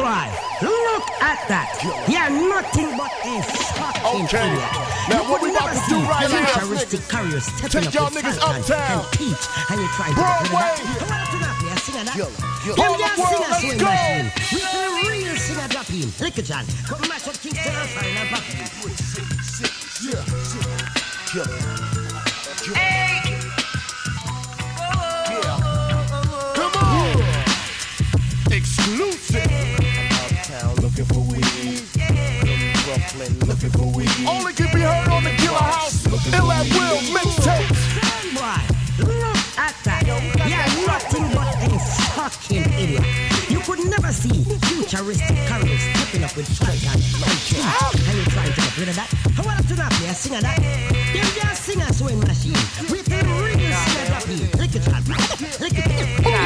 boy, look at that. You're nothing but a fucking idiot. Now what we about to do right now, futuristic career stepping take y'all up with niggas Falcon uptown. and Peach, and you try to Broadway. All the world, let's go. We the real singer drop him. Lick it, John. Come mash up Kingston and fire and pop him. Hey. Come on. Exclusive. Uptown looking for weed. Brooklyn looking for weed. Only can be heard on the Killer House. Ill at Will mixtapes. Boy, look at that. You're nothing but a fucking idiot. You could never see futuristic careers stepping up with Falcon and Peach, and you trying to get rid of that. How about to not play a singer that? Them just sing a sewing machine. With the real singer drop here. Lick it, John. Lick it.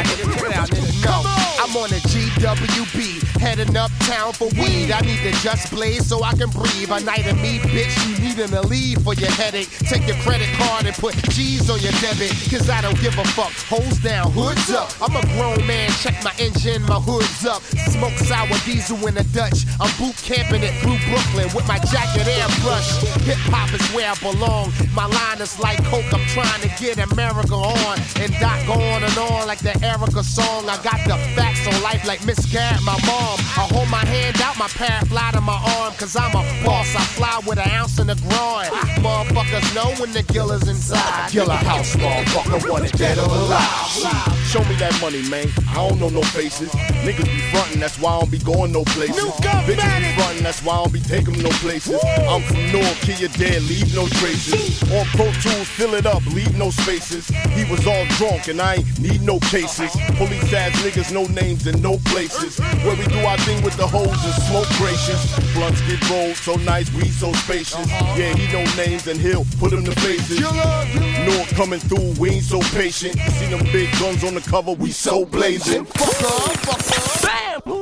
I'm on a GWB, heading uptown for weed. I need to just blaze so I can breathe. A night of me, bitch, you needin' to leave for your headache. Take your credit card and put G's on your debit, cause I don't give a fuck. Hoes down, hoods up. I'm a grown man, check my engine, my hood's up. Smoke sour diesel in a Dutch. I'm boot camping it through Brooklyn with my jacket airbrush. Hip hop is where I belong. My line is like coke, I'm trying to get America on. And Doc go on and on like the Erica song. I got the facts on life like Miss Garrett, my mom. I hold my hand out, my parent fly to my arm, cause I'm a boss. I fly with an ounce in the groin. Motherfuckers know when the killer's inside. Killer House, motherfucker, want it dead or alive. Show me that money, man. I don't know no faces. Niggas be frontin', that's why I don't be going no places. Bitches be frontin', that's why I don't be taking them no places. I'm from North, kill you dead, leave no traces. On Pro Tools, fill it up, leave no spaces. He was all drunk and I ain't need no cases. Police ass niggas, no names and no places. Where we do our thing with the hoes and smoke gracious. Blunts get rolled so nice, we so spacious. Yeah, he know names and he'll put them to faces. North coming through, we ain't so patient. You see them big guns on the cover, we so blazing. Fuck up. Bam!